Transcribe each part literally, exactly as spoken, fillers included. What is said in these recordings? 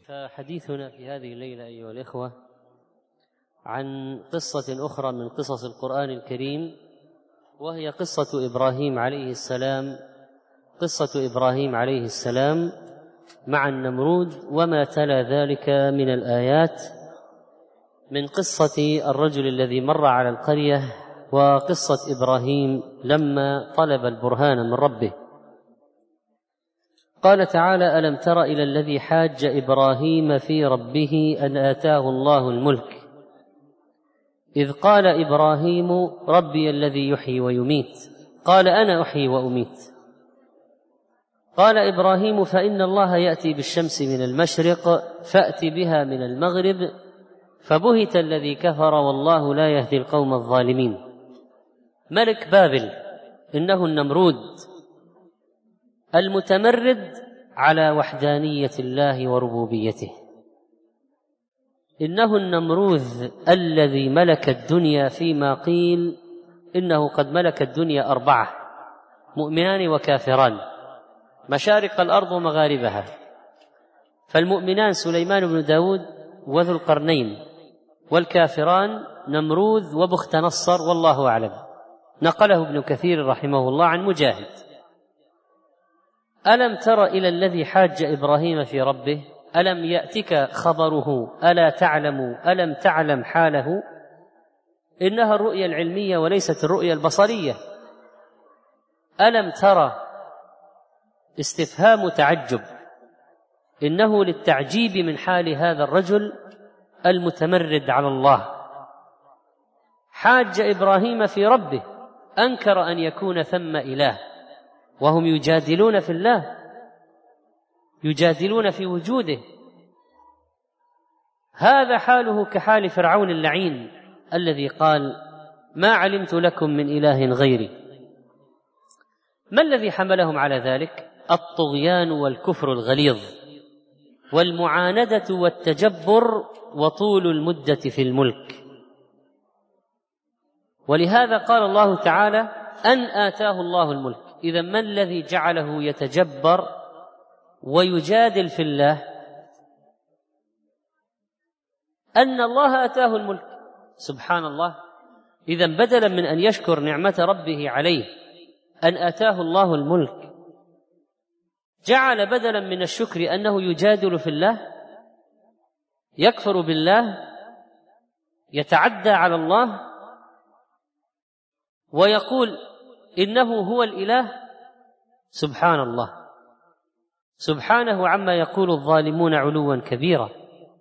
فحديثنا في هذه الليلة أيها الإخوة عن قصة أخرى من قصص القرآن الكريم، وهي قصة إبراهيم عليه السلام قصة إبراهيم عليه السلام مع النمرود وما تلا ذلك من الآيات من قصة الرجل الذي مر على القرية وقصة إبراهيم لما طلب البرهان من ربه. قال تعالى: ألم تر إلى الذي حاج إبراهيم في ربه أن آتاه الله الملك إذ قال إبراهيم ربي الذي يحيي ويميت قال أنا أحيي وأميت. قال إبراهيم فإن الله يأتي بالشمس من المشرق فأت بها من المغرب فبهت الذي كفر والله لا يهدي القوم الظالمين. ملك بابل إنه النمرود المتمرد على وحدانية الله وربوبيته، إنه النمروذ الذي ملك الدنيا، فيما قيل إنه قد ملك الدنيا أربعة: مؤمنان وكافران، مشارق الأرض ومغاربها. فالمؤمنان سليمان بن داود وذو القرنين، والكافران نمروذ وبخت نصر، والله أعلم. نقله ابن كثير رحمه الله عن مجاهد. ألم تر إلى الذي حاج إبراهيم في ربه، ألم يأتك خبره، ألا تعلم، ألم تعلم حاله. إنها الرؤية العلمية وليست الرؤية البصرية. ألم ترى استفهام تعجب، إنه للتعجيب من حال هذا الرجل المتمرد على الله. حاج إبراهيم في ربه، أنكر أن يكون ثم إله، وهم يجادلون في الله، يجادلون في وجوده. هذا حاله كحال فرعون اللعين الذي قال ما علمت لكم من إله غيري. ما الذي حملهم على ذلك؟ الطغيان والكفر الغليظ والمعاندة والتجبر وطول المدة في الملك. ولهذا قال الله تعالى أن آتاه الله الملك. إذا ما الذي جعله يتجبر ويجادل في الله؟ أن الله آتاه الملك، سبحان الله. إذا بدلا من أن يشكر نعمة ربه عليه أن آتاه الله الملك، جعل بدلا من الشكر أنه يجادل في الله، يكفر بالله، يتعدى على الله، ويقول إنه هو الإله. سبحان الله، سبحانه عما يقول الظالمون علوا كبيرا.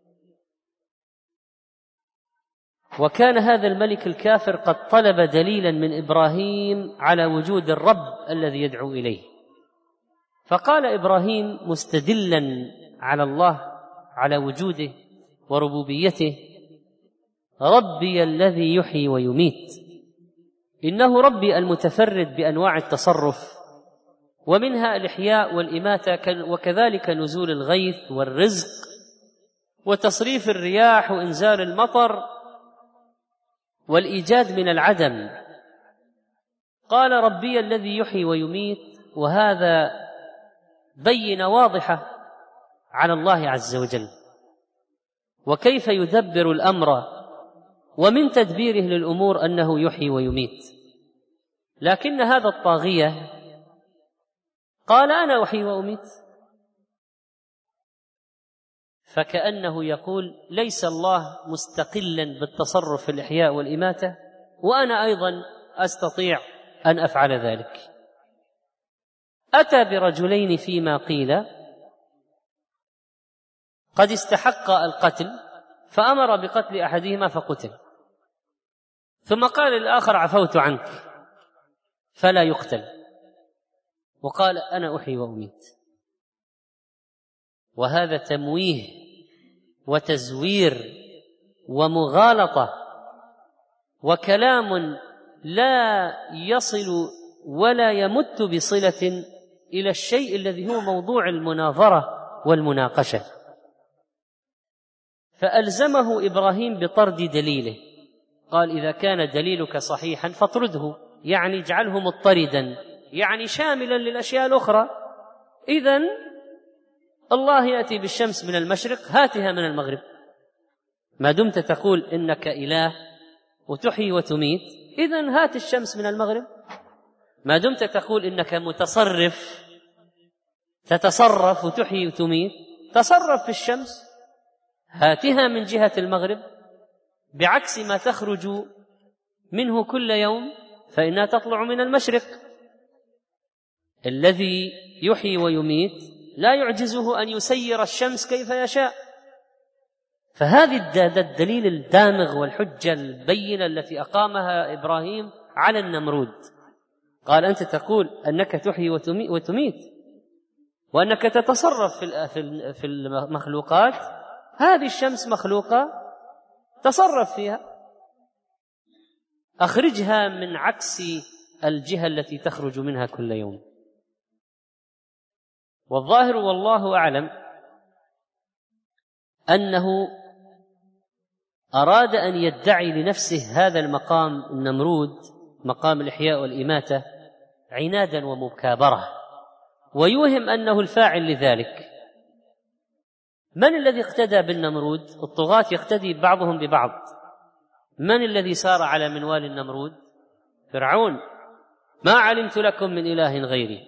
وكان هذا الملك الكافر قد طلب دليلا من إبراهيم على وجود الرب الذي يدعو إليه، فقال إبراهيم مستدلا على الله، على وجوده وربوبيته: ربي الذي يحيي ويميت. إنه ربي المتفرد بأنواع التصرف، ومنها الإحياء والإماتة، وكذلك نزول الغيث والرزق وتصريف الرياح وإنزال المطر والإيجاد من العدم. قال ربي الذي يحيي ويميت، وهذا بينة واضحة على الله عز وجل، وكيف يدبر الأمر، ومن تدبيره للأمور أنه يحيي ويميت. لكن هذا الطاغية قال أنا أحيي وأميت، فكأنه يقول ليس الله مستقلا بالتصرف في الإحياء والإماتة، وأنا أيضا أستطيع أن أفعل ذلك. أتى برجلين فيما قيل قد استحق القتل، فأمر بقتل أحدهما فقتل، ثم قال للآخر عفوت عنك فلا يقتل، وقال أنا أحيي وأميت. وهذا تمويه وتزوير ومغالطة وكلام لا يصل ولا يمت بصلة إلى الشيء الذي هو موضوع المناظرة والمناقشة. فألزمه إبراهيم بطرد دليله، قال إذا كان دليلك صحيحا فاطرده، يعني اجعله مضطردا، يعني شاملا للأشياء الأخرى. إذن الله يأتي بالشمس من المشرق هاتها من المغرب. ما دمت تقول إنك إله وتحيي وتميت، إذن هات الشمس من المغرب. ما دمت تقول إنك متصرف تتصرف وتحيي وتميت، تصرف في الشمس، هاتها من جهة المغرب، بعكس ما تخرج منه كل يوم فإنها تطلع من المشرق. الذي يحيي ويميت لا يعجزه أن يسير الشمس كيف يشاء. فهذه الدليل الدامغ والحجة البينة التي أقامها إبراهيم على النمرود. قال أنت تقول أنك تحيي وتميت وأنك تتصرف في المخلوقات، هذه الشمس مخلوقة، تصرف فيها، أخرجها من عكس الجهة التي تخرج منها كل يوم. والظاهر والله أعلم أنه أراد أن يدعي لنفسه هذا المقام النمرود، مقام الإحياء والإماتة، عنادا ومكابرة، ويوهم أنه الفاعل لذلك. من الذي اقتدى بالنمرود؟ الطغاة يقتدي بعضهم ببعض. من الذي سار على منوال النمرود؟ فرعون. ما علمت لكم من إله غيري.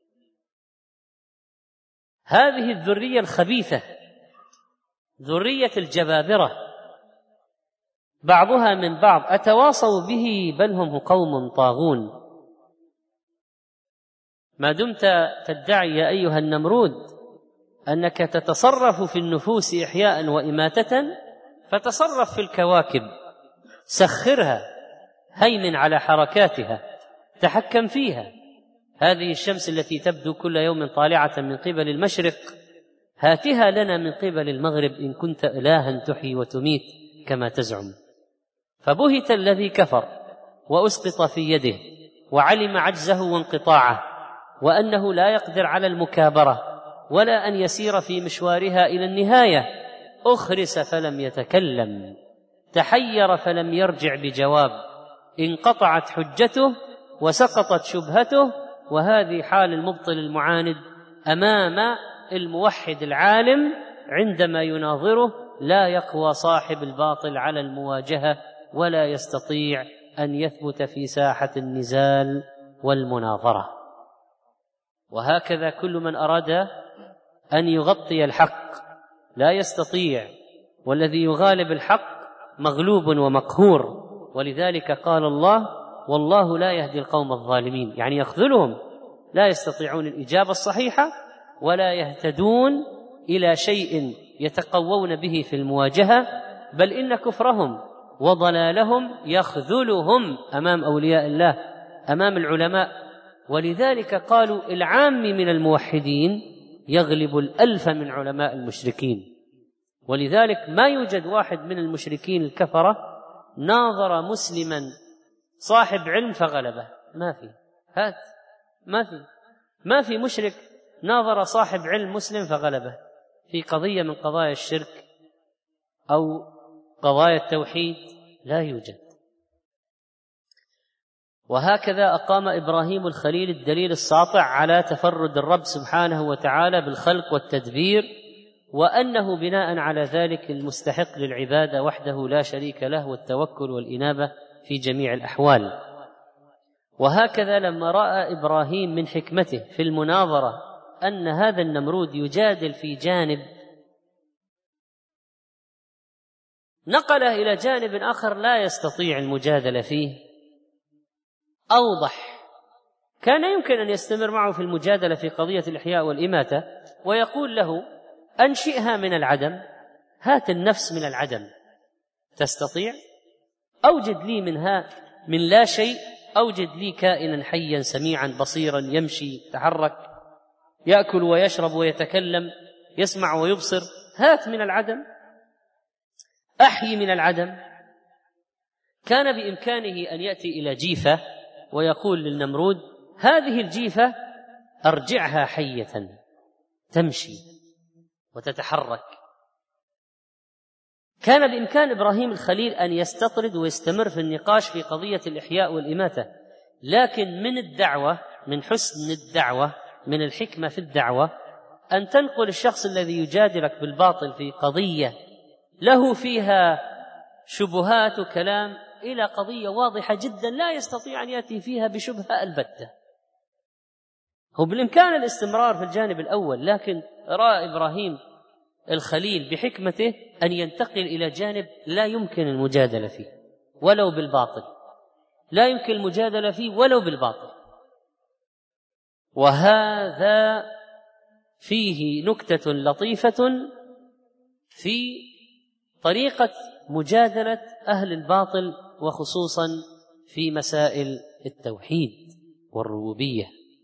هذه الذرية الخبيثة، ذرية الجبابرة، بعضها من بعض، أتواصوا به بل هم قوم طاغون. ما دمت تدعي يا أيها النمرود أنك تتصرف في النفوس إحياء وإماتة، فتصرف في الكواكب، سخرها، هيمن على حركاتها، تحكم فيها. هذه الشمس التي تبدو كل يوم طالعة من قبل المشرق، هاتها لنا من قبل المغرب إن كنت إلها تحيي وتميت كما تزعم. فبهت الذي كفر وأسقط في يده، وعلم عجزه وانقطاعه، وأنه لا يقدر على المكابرة ولا أن يسير في مشوارها إلى النهاية. أخرس فلم يتكلم، تحير فلم يرجع بجواب، انقطعت حجته وسقطت شبهته. وهذه حال المبطل المعاند أمام الموحد العالم عندما يناظره. لا يقوى صاحب الباطل على المواجهة ولا يستطيع أن يثبت في ساحة النزال والمناظرة. وهكذا كل من أراد أن يغطي الحق لا يستطيع، والذي يغالب الحق مغلوب ومقهور. ولذلك قال الله: والله لا يهدي القوم الظالمين، يعني يخذلهم، لا يستطيعون الإجابة الصحيحة ولا يهتدون إلى شيء يتقوون به في المواجهة، بل إن كفرهم وضلالهم يخذلهم أمام أولياء الله، أمام العلماء. ولذلك قالوا العام من الموحدين يغلب الألف من علماء المشركين. ولذلك ما يوجد واحد من المشركين الكفرة ناظر مسلما صاحب علم فغلبه، ما في. هات ما في ما في مشرك ناظر صاحب علم مسلم فغلبه في قضية من قضايا الشرك أو قضايا التوحيد، لا يوجد. وهكذا أقام إبراهيم الخليل الدليل الساطع على تفرد الرب سبحانه وتعالى بالخلق والتدبير، وأنه بناء على ذلك المستحق للعبادة وحده لا شريك له، والتوكل والإنابة في جميع الأحوال. وهكذا لما رأى إبراهيم من حكمته في المناظرة أن هذا النمرود يجادل في جانب، نقله إلى جانب آخر لا يستطيع المجادلة فيه، أوضح. كان يمكن أن يستمر معه في المجادلة في قضية الإحياء والإماتة ويقول له: أنشئها من العدم، هات النفس من العدم، تستطيع؟ أوجد لي منها من لا شيء، أوجد لي كائنا حيا سميعا بصيرا يمشي يتحرك يأكل ويشرب ويتكلم يسمع ويبصر، هات من العدم، أحيي من العدم. كان بإمكانه أن يأتي إلى جيفة ويقول للنمرود: هذه الجيفة أرجعها حية تمشي وتتحرك. كان بإمكان إبراهيم الخليل أن يستطرد ويستمر في النقاش في قضية الإحياء والإماتة، لكن من الدعوة، من حسن الدعوة، من الحكمة في الدعوة، أن تنقل الشخص الذي يجادلك بالباطل في قضية له فيها شبهات وكلام إلى قضية واضحة جدا لا يستطيع أن يأتي فيها بشبهة البتة. هو بالإمكان الاستمرار في الجانب الأول، لكن رأى إبراهيم الخليل بحكمته أن ينتقل إلى جانب لا يمكن المجادلة فيه ولو بالباطل، لا يمكن المجادلة فيه ولو بالباطل. وهذا فيه نكتة لطيفة في طريقة مجادلة أهل الباطل، وخصوصا في مسائل التوحيد والربوبية.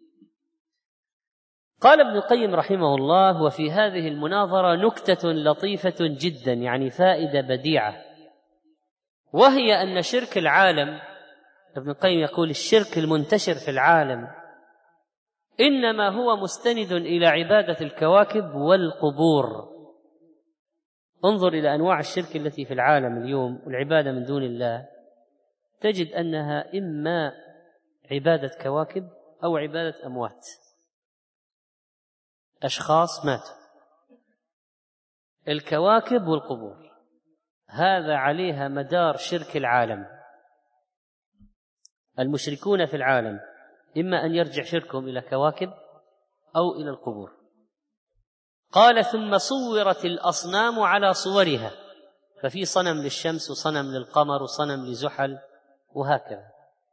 قال ابن القيم رحمه الله: وفي هذه المناظرة نكتة لطيفة جدا، يعني فائدة بديعة، وهي أن شرك العالم، ابن القيم يقول الشرك المنتشر في العالم إنما هو مستند إلى عبادة الكواكب والقبور. انظر إلى أنواع الشرك التي في العالم اليوم والعبادة من دون الله، تجد أنها إما عبادة كواكب أو عبادة أموات، أشخاص ماتوا. الكواكب والقبور هذا عليها مدار شرك العالم. المشركون في العالم إما أن يرجع شركهم إلى كواكب أو إلى القبور. قال: ثم صورت الأصنام على صورها، ففي صنم للشمس وصنم للقمر وصنم لزحل وهكذا.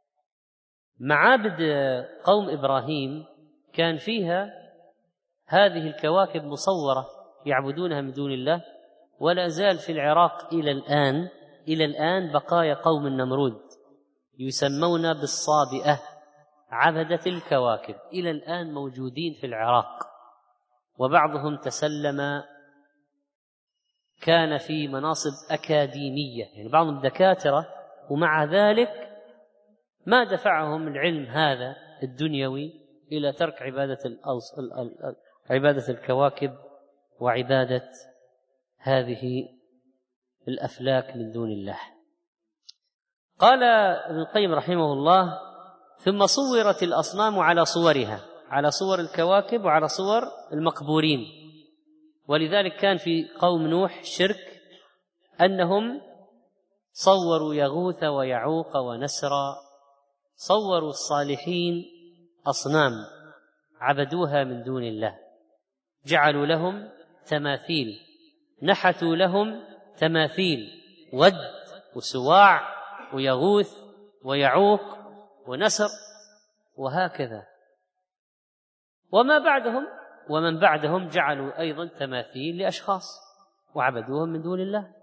معابد قوم إبراهيم كان فيها هذه الكواكب مصورة يعبدونها من دون الله، ولا زال في العراق إلى الآن إلى الآن بقايا قوم النمرود يسمون بالصابئة، عبدة الكواكب، إلى الآن موجودين في العراق، وبعضهم تسلم كان في مناصب أكاديمية، يعني بعضهم دكاترة، ومع ذلك ما دفعهم العلم هذا الدنيوي إلى ترك عبادة الأوص... عبادة الكواكب وعبادة هذه الأفلاك من دون الله. قال ابن القيم رحمه الله: ثم صورت الأصنام على صورها، على صور الكواكب وعلى صور المقبورين. ولذلك كان في قوم نوح شرك أنهم صوروا يغوث ويعوق ونسرا، صوروا الصالحين أصنام عبدوها من دون الله، جعلوا لهم تماثيل، نحتوا لهم تماثيل ود وسواع ويغوث ويعوق ونسر وهكذا. وما بعدهم ومن بعدهم جعلوا أيضا تماثيل لأشخاص وعبدوهم من دون الله.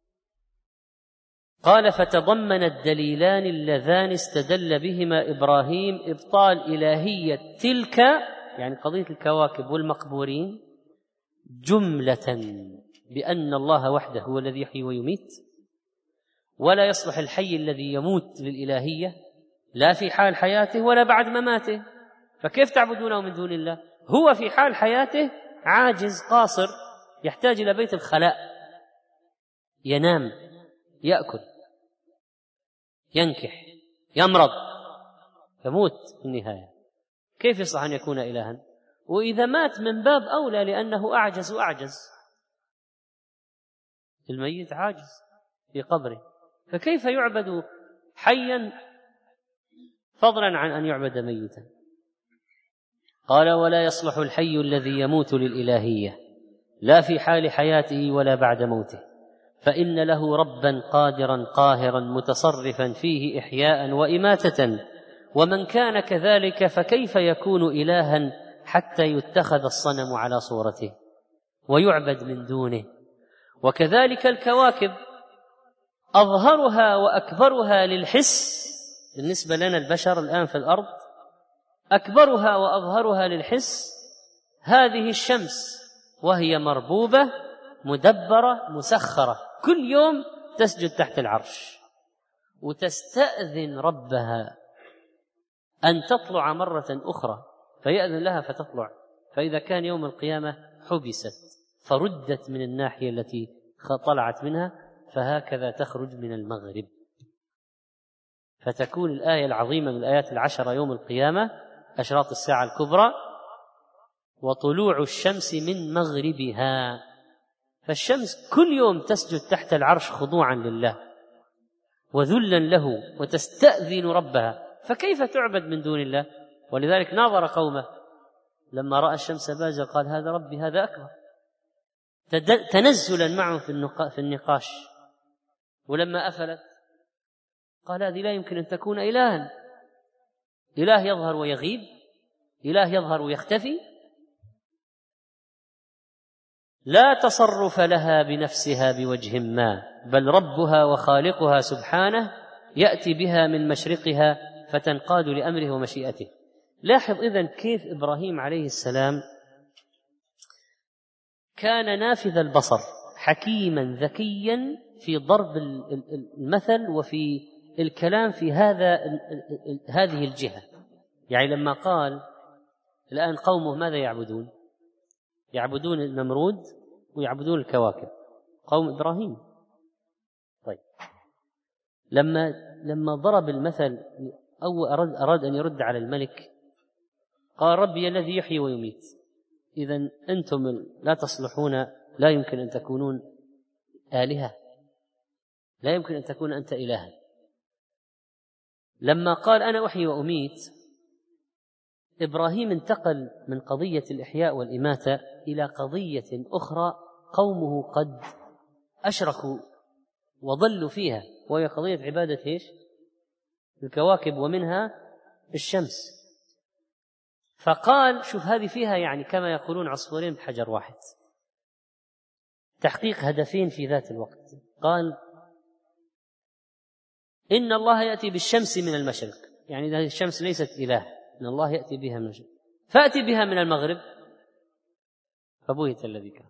قال: فتضمن الدليلان اللذان استدل بهما إبراهيم إبطال إلهية تلك، يعني قضية الكواكب والمقبورين، جملة بأن الله وحده هو الذي يحيي ويميت، ولا يصلح الحي الذي يموت للإلهية لا في حال حياته ولا بعد مماته، فكيف تعبدونه من دون الله؟ هو في حال حياته عاجز قاصر يحتاج إلى بيت الخلاء، ينام، يأكل، ينكح، يمرض، يموت في النهاية، كيف يصح أن يكون إلها؟ وإذا مات من باب أولى، لأنه أعجز وأعجز، الميت عاجز في قبره، فكيف يعبد حيا فضلا عن أن يعبد ميتا؟ قال: ولا يصلح الحي الذي يموت للإلهية لا في حال حياته ولا بعد موته، فإن له ربا قادرا قاهرا متصرفا فيه إحياء وإماتة، ومن كان كذلك فكيف يكون إلها حتى يتخذ الصنم على صورته ويعبد من دونه؟ وكذلك الكواكب أظهرها وأكبرها للحس بالنسبة لنا البشر الآن في الأرض، أكبرها وأظهرها للحس هذه الشمس، وهي مربوبة مدبرة مسخرة، كل يوم تسجد تحت العرش وتستأذن ربها أن تطلع مرة أخرى فيأذن لها فتطلع، فإذا كان يوم القيامة حبست فردت من الناحية التي طلعت منها، فهكذا تخرج من المغرب، فتكون الآية العظيمة من الآيات العشرة يوم القيامة، أشراط الساعة الكبرى، وطلوع الشمس من مغربها، فالشمس كل يوم تسجد تحت العرش خضوعا لله وذلا له وتستأذن ربها، فكيف تعبد من دون الله؟ ولذلك ناظر قومه لما رأى الشمس بازغة قال هذا ربي هذا أكبر، تنزلا معه في النقاش. ولما أفلت قال هذه لا يمكن أن تكون إلها، إله يظهر ويغيب، إله يظهر ويختفي، لا تصرف لها بنفسها بوجه ما، بل ربها وخالقها سبحانه يأتي بها من مشرقها فتنقاد لأمره ومشيئته. لاحظ إذن كيف إبراهيم عليه السلام كان نافذ البصر، حكيما ذكيا في ضرب المثل وفي الكلام في هذا هذه الجهة. يعني لما قال الآن قومه ماذا يعبدون؟ يعبدون النمرود ويعبدون الكواكب، قوم إبراهيم. طيب لما لما ضرب المثل أو أراد, أراد أن يرد على الملك قال ربي الذي يحيي ويميت، إذن أنتم لا تصلحون، لا يمكن أن تكونون آلهة، لا يمكن أن تكون أنت إلها. لما قال أنا أحيي وأميت إبراهيم انتقل من قضية الإحياء والإماتة إلى قضية أخرى قومه قد أشركوا وضلوا فيها، وهي قضية عبادة إيش؟ الكواكب ومنها الشمس. فقال شوف هذه فيها يعني كما يقولون عصفورين بحجر واحد، تحقيق هدفين في ذات الوقت. قال إن الله يأتي بالشمس من المشرق، يعني هذه الشمس ليست إله، إن الله يأتي بها من المشرق، فأتي بها من المغرب فبهت الذي كان.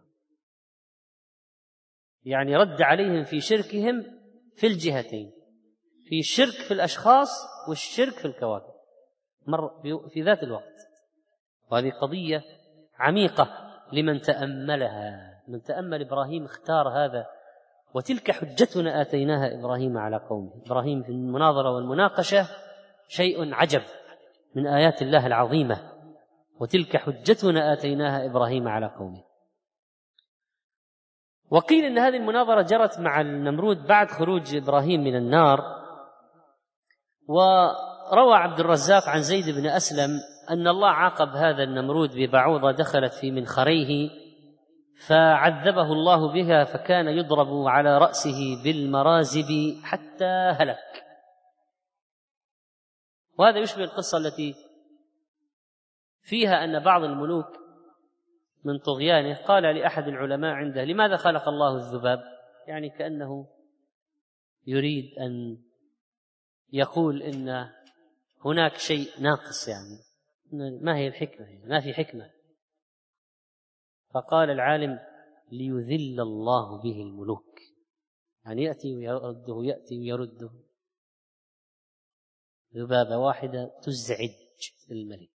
يعني رد عليهم في شركهم في الجهتين، في الشرك في الأشخاص والشرك في الكواكب مر في ذات الوقت. وهذه قضية عميقة لمن تأملها، من تأمل إبراهيم اختار هذا. وتلك حجتنا آتيناها إبراهيم على قومه. إبراهيم في المناظرة والمناقشة شيء عجب من آيات الله العظيمة. وتلك حجتنا آتيناها إبراهيم على قومه. وقيل إن هذه المناظرة جرت مع النمرود بعد خروج إبراهيم من النار. وروى عبد الرزاق عن زيد بن أسلم أن الله عاقب هذا النمرود ببعوضة دخلت في منخريه فعذبه الله بها، فكان يضرب على رأسه بالمرازب حتى هلك. وهذا يشبه القصة التي فيها أن بعض الملوك من طغيانه قال لأحد العلماء عنده لماذا خلق الله الذباب؟ يعني كأنه يريد أن يقول إن هناك شيء ناقص، يعني ما هي الحكمة؟ ما في حكمة. فقال العالم ليذل الله به الملوك، يعني يأتي ويرده يأتي ويرده، ذبابة واحدة تزعج الملك.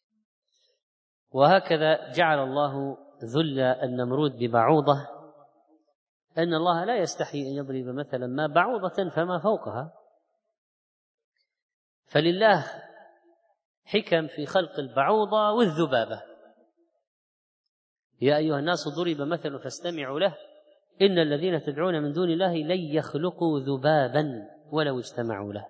وهكذا جعل الله ذل النمرود ببعوضة، أن الله لا يستحي أن يضرب مثلا ما بعوضة فما فوقها. فلله حكم في خلق البعوضة والذبابة. يا أيها الناس ضرب مثل فاستمعوا له إن الذين تدعون من دون الله لن يخلقوا ذبابا ولو اجتمعوا له.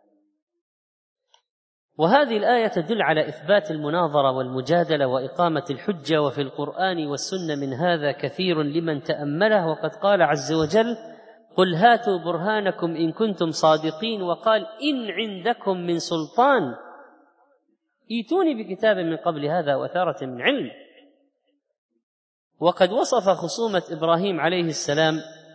وهذه الآية تدل على إثبات المناظرة والمجادلة وإقامة الحجة، وفي القرآن والسنة من هذا كثير لمن تأمله. وقد قال عز وجل قل هاتوا برهانكم إن كنتم صادقين، وقال إن عندكم من سلطان ائتوني بكتاب من قبل هذا وأثارة من علم. وقد وصف خصومة إبراهيم عليه السلام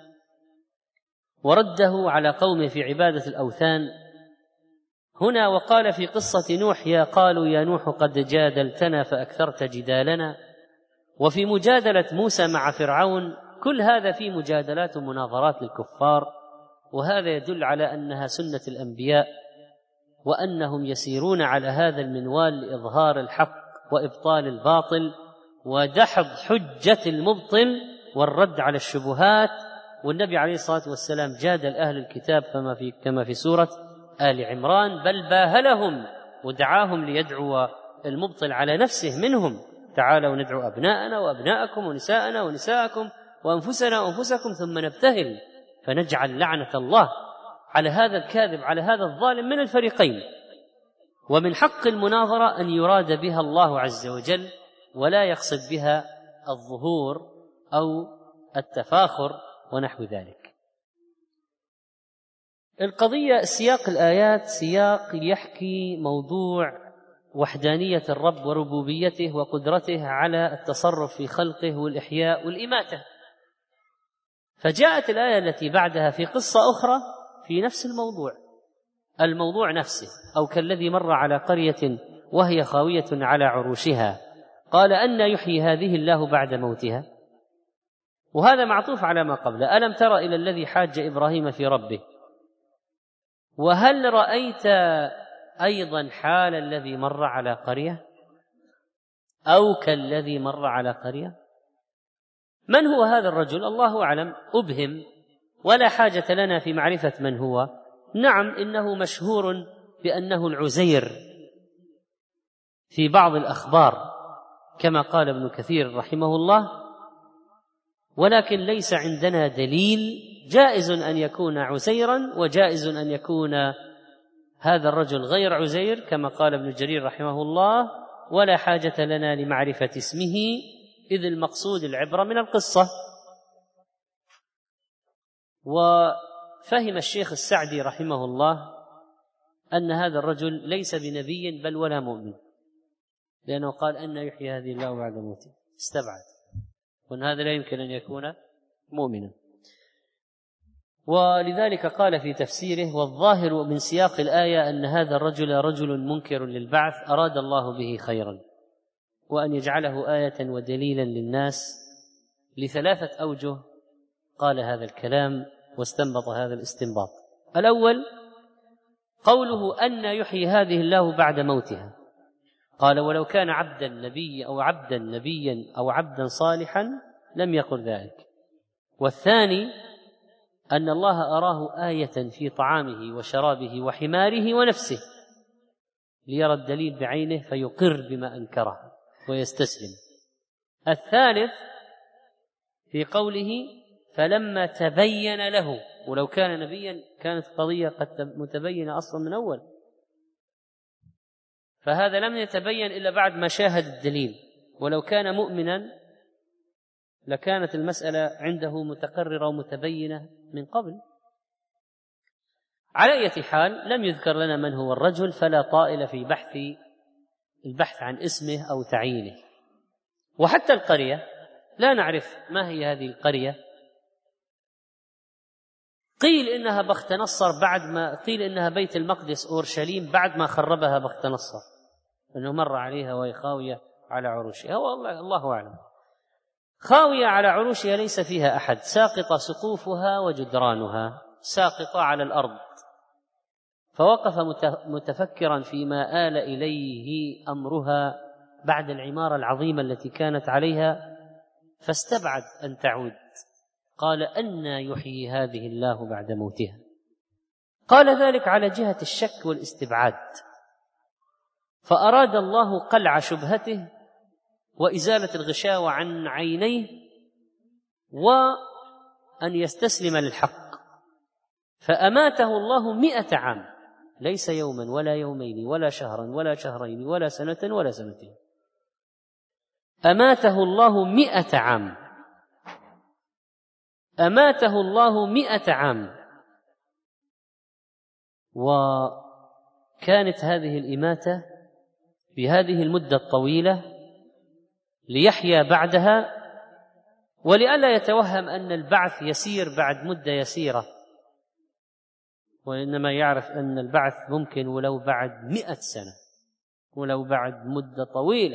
ورده على قومه في عبادة الأوثان هنا، وقال في قصة نوح يا قالوا يا نوح قد جادلتنا فأكثرت جدالنا. وفي مجادلة موسى مع فرعون، كل هذا في مجادلات ومناظرات للكفار. وهذا يدل على أنها سنة الأنبياء، وأنهم يسيرون على هذا المنوال لإظهار الحق وإبطال الباطل ودحض حجة المبطل والرد على الشبهات. والنبي عليه الصلاة والسلام جادل أهل الكتاب كما في, كما في سورة آل عمران، بل باهلهم ودعاهم ليدعو المبطل على نفسه منهم تعالوا ندعو أبناءنا وأبناءكم ونساءنا ونساءكم وأنفسنا وأنفسكم ثم نبتهل فنجعل لعنة الله على هذا الكاذب على هذا الظالم من الفريقين. ومن حق المناظرة أن يراد بها الله عز وجل ولا يقصد بها الظهور أو التفاخر ونحو ذلك. القضية سياق الآيات سياق يحكي موضوع وحدانية الرب وربوبيته وقدرته على التصرف في خلقه والإحياء والإماتة، فجاءت الآية التي بعدها في قصة أخرى في نفس الموضوع الموضوع نفسه، أو كالذي مر على قرية وهي خاوية على عروشها قال أن يحيي هذه الله بعد موتها، وهذا معطوف على ما قبله. ألم تر إلى الذي حاج إبراهيم في ربه وهل رأيت أيضا حال الذي مر على قرية أو كالذي مر على قرية. من هو هذا الرجل؟ الله أعلم، أبهم ولا حاجة لنا في معرفة من هو. نعم إنه مشهور بأنه العزير في بعض الأخبار كما قال ابن كثير رحمه الله، ولكن ليس عندنا دليل. جائز أن يكون عزيرا وجائز أن يكون هذا الرجل غير عزير كما قال ابن جرير رحمه الله، ولا حاجة لنا لمعرفة اسمه إذ المقصود العبرة من القصة. وفهم الشيخ السعدي رحمه الله أن هذا الرجل ليس بنبي بل ولا مؤمن، لأنه قال أن يحيي هذه الله بعد موته، استبعد، وأن هذا لا يمكن أن يكون مؤمنا. ولذلك قال في تفسيره: والظاهر من سياق الآية أن هذا الرجل رجل منكر للبعث أراد الله به خيرا، وأن يجعله آية ودليلا للناس لثلاثة أوجه. قال هذا الكلام واستنبط هذا الاستنباط. الأول قوله أن يحيي هذه الله بعد موتها، قال: ولو كان عبدا نبيا أو عبدا نبيا أو عبدا صالحا لم يقل ذلك. والثاني أن الله أراه آية في طعامه وشرابه وحماره ونفسه ليرى الدليل بعينه فيقر بما أنكره ويستسلم. الثالث في قوله فلما تبين له، ولو كان نبيا كانت قضية قد متبينة أصلا من أول، فهذا لم يتبين إلا بعد ما شاهد الدليل، ولو كان مؤمنا لكانت المسألة عنده متقررة ومتبينة من قبل. على أي حال لم يذكر لنا من هو الرجل، فلا طائل في بحث البحث عن اسمه أو تعيينه. وحتى القرية لا نعرف ما هي هذه القرية. قيل إنها بخت نصر بعد ما قيل إنها بيت المقدس أورشليم بعد ما خربها بخت نصر، أنه مر عليها وهي خاوية على عروشها، والله الله أعلم. خاوية على عروشها ليس فيها أحد، ساقطة سقوفها وجدرانها، ساقطة على الأرض. فوقف متفكرا فيما آل إليه أمرها بعد العمارة العظيمة التي كانت عليها، فاستبعد أن تعود. قال: أن يحيي هذه الله بعد موتها. قال ذلك على جهة الشك والاستبعاد، فأراد الله قلع شبهته وإزالة الغشاوة عن عينيه وأن يستسلم للحق، فأماته الله مئة عام، ليس يوما ولا يومين ولا شهرا ولا شهرين ولا سنة ولا سنتين، أماته الله مئة عام، أماته الله مئة عام. وكانت هذه الإماتة بهذه المدة الطويلة ليحيا بعدها، ولئلا يتوهم أن البعث يسير بعد مدة يسيرة، وإنما يعرف أن البعث ممكن ولو بعد مئة سنة، ولو بعد مدة طويلة،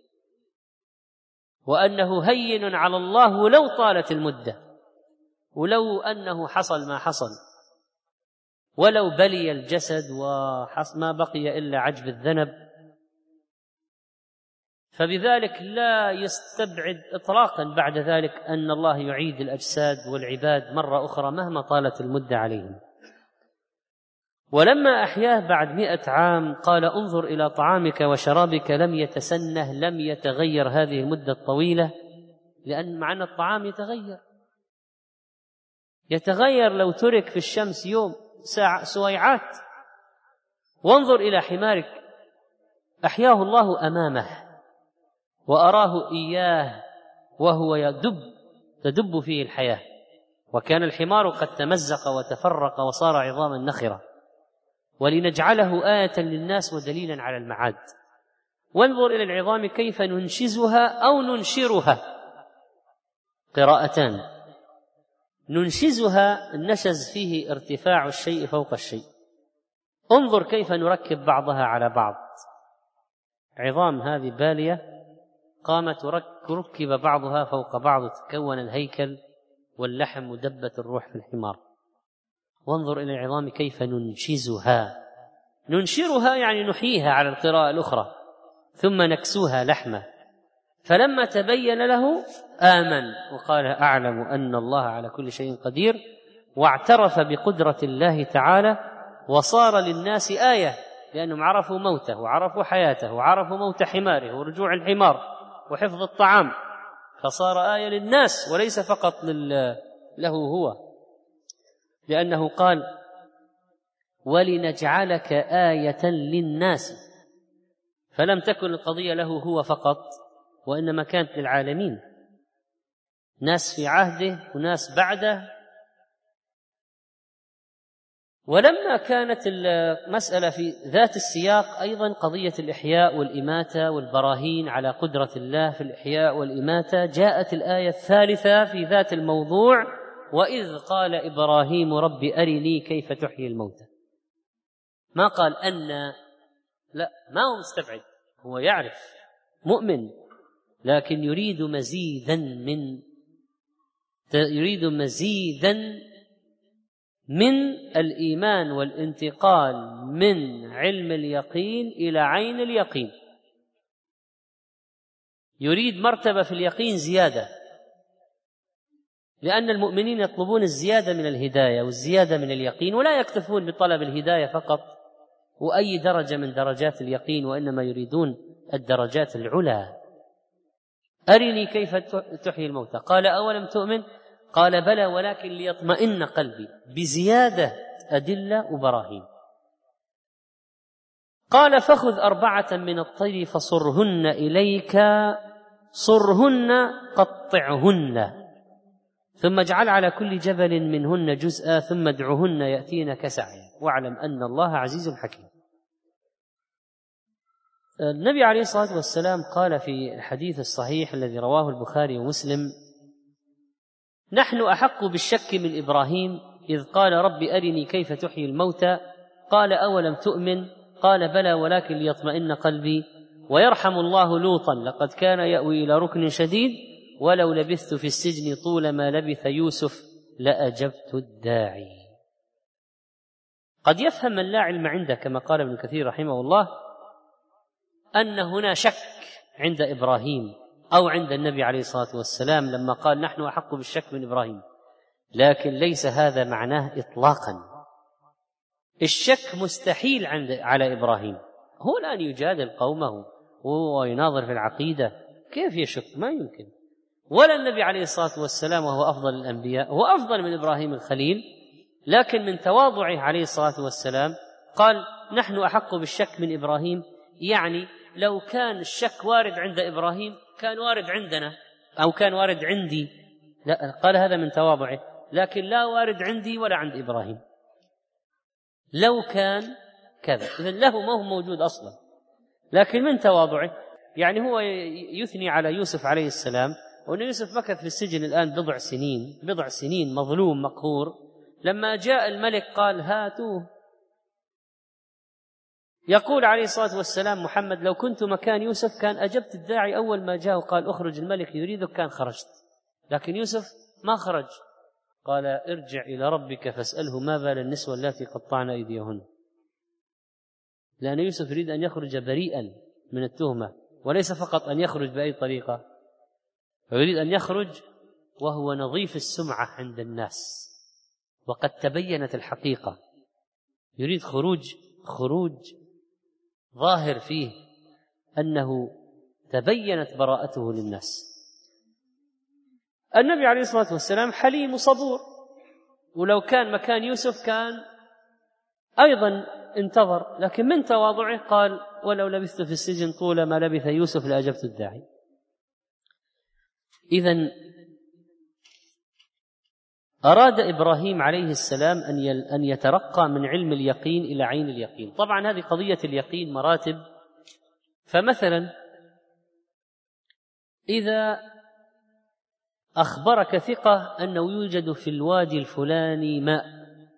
وأنه هين على الله ولو طالت المدة، ولو أنه حصل ما حصل، ولو بلي الجسد وما بقي إلا عجب الذنب. فبذلك لا يستبعد إطلاقا بعد ذلك أن الله يعيد الأجساد والعباد مرة أخرى مهما طالت المدة عليهم. ولما أحياه بعد مئة عام قال انظر إلى طعامك وشرابك لم يتسنه، لم يتغير هذه المدة الطويلة، لأن معنى الطعام يتغير يتغير لو ترك في الشمس يوم ساعة سويعات. وانظر إلى حمارك، أحياه الله أمامه وأراه إياه وهو يدب تدب فيه الحياة، وكان الحمار قد تمزق وتفرق وصار عظاما نخرة، ولنجعله آية للناس ودليلا على المعاد. وانظر إلى العظام كيف ننشزها أو ننشرها، قراءتان. ننشزها النشز فيه ارتفاع الشيء فوق الشيء، انظر كيف نركب بعضها على بعض. عظام هذه بالية قامت ركب بعضها فوق بعض تكون الهيكل واللحم مدبت الروح في الحمار. وانظر إلى العظام كيف ننشزها، ننشرها يعني نحييها على القراءة الأخرى، ثم نكسوها لحمة. فلما تبين له آمن وقال أعلم أن الله على كل شيء قدير، واعترف بقدرة الله تعالى، وصار للناس آية، لأنهم عرفوا موته وعرفوا حياته وعرفوا موت حماره ورجوع الحمار وحفظ الطعام، فصار آية للناس وليس فقط له هو، لأنه قال ولنجعلك آية للناس، فلم تكن القضية له هو فقط، وإنما كانت للعالمين، ناس في عهده وناس بعده. ولما كانت المسألة في ذات السياق أيضا قضية الإحياء والإماتة والبراهين على قدرة الله في الإحياء والإماتة، جاءت الآية الثالثة في ذات الموضوع: وإذ قال إبراهيم رب أرني كيف تحيي الموتى. ما قال أن، لا، ما هو مستبعد، هو يعرف مؤمن، لكن يريد مزيدا من يريد مزيدا من الإيمان والانتقال من علم اليقين إلى عين اليقين، يريد مرتبة في اليقين زيادة، لأن المؤمنين يطلبون الزيادة من الهداية والزيادة من اليقين، ولا يكتفون بطلب الهداية فقط وأي درجة من درجات اليقين، وإنما يريدون الدرجات العلى. أرني كيف تحيي الموتى، قال أولم تؤمن، قال بلى ولكن ليطمئن قلبي، بزيادة أدلة وبراهين. قال فخذ أربعة من الطير فصرهن إليك، صرهن قطعهن، ثم اجعل على كل جبل منهن جزءا ثم ادعهن يأتينك سعيا واعلم أن الله عزيز حكيم. النبي عليه الصلاة والسلام قال في الحديث الصحيح الذي رواه البخاري ومسلم: نحن أحق بالشك من إبراهيم إذ قال رب أرني كيف تحيي الموتى، قال أولم تؤمن، قال بلى ولكن ليطمئن قلبي. ويرحم الله لوطا لقد كان يأوي إلى ركن شديد ولو لبثت في السجن طول ما لبث يوسف لأجبت الداعي. قد يفهم من لا علم عنده كما قال ابن كثير رحمه الله أن هنا شك عند إبراهيم أو عند النبي عليه الصلاة والسلام لما قال نحن أحق بالشك من إبراهيم، لكن ليس هذا معناه إطلاقا. الشك مستحيل عند على إبراهيم، هو الآن يجادل قومه وهو يناظر في العقيدة، كيف يشك؟ ما يمكن. ولا النبي عليه الصلاة والسلام وهو أفضل الأنبياء، هو أفضل من إبراهيم الخليل، لكن من تواضعه عليه الصلاة والسلام قال نحن أحق بالشك من إبراهيم، يعني لو كان الشك وارد عند إبراهيم كان وارد عندنا أو كان وارد عندي، لا، قال هذا من تواضعه، لكن لا وارد عندي ولا عند إبراهيم، لو كان كذا، إذن له ما هو موجود أصلا، لكن من تواضعه. يعني هو يثني على يوسف عليه السلام وأن يوسف مكث في السجن الآن بضع سنين بضع سنين مظلوم مقهور، لما جاء الملك قال هاتوه. يقول عليه الصلاة والسلام محمد لو كنت مكان يوسف كان أجبت الداعي أول ما جاء وقال أخرج الملك يريدك كان خرجت، لكن يوسف ما خرج، قال ارجع إلى ربك فاسأله ما بال النسوة التي قطعن أيديهن، لأن يوسف يريد أن يخرج بريئا من التهمة، وليس فقط أن يخرج بأي طريقة، فيريد أن يخرج وهو نظيف السمعة عند الناس، وقد تبينت الحقيقة، يريد خروج خروج ظاهر فيه أنه تبينت براءته للناس. النبي عليه الصلاة والسلام حليم وصبور، ولو كان مكان يوسف كان أيضا انتظر، لكن من تواضعه قال ولو لبثت في السجن طول ما لبث يوسف لأجبت الداعي. إذن أراد إبراهيم عليه السلام أن يترقى من علم اليقين إلى عين اليقين. طبعا هذه قضية اليقين مراتب. فمثلا إذا أخبرك ثقة أنه يوجد في الوادي الفلاني ماء،